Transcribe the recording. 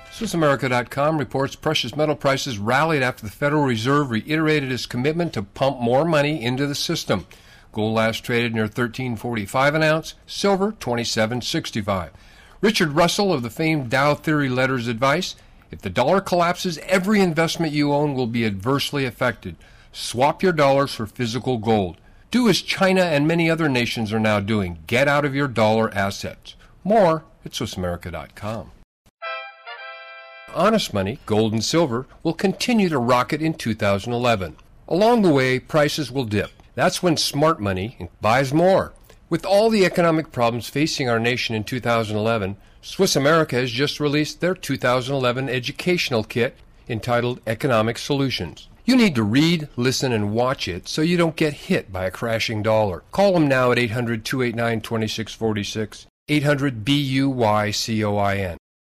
SwissAmerica.com reports precious metal prices rallied after the Federal Reserve reiterated its commitment to pump more money into the system. Gold last traded near $13.45 an ounce, silver $27.65. Richard Russell of the famed Dow Theory Letters advice, if the dollar collapses, every investment you own will be adversely affected. Swap your dollars for physical gold. Do as China and many other nations are now doing. Get out of your dollar assets. More at SwissAmerica.com. Honest money, gold and silver, will continue to rocket in 2011. Along the way, prices will dip. That's when smart money buys more. With all the economic problems facing our nation in 2011, Swiss America has just released their 2011 educational kit entitled Economic Solutions. You need to read, listen, and watch it so you don't get hit by a crashing dollar. Call them now at 800-289-2646, 800-BUYCOIN.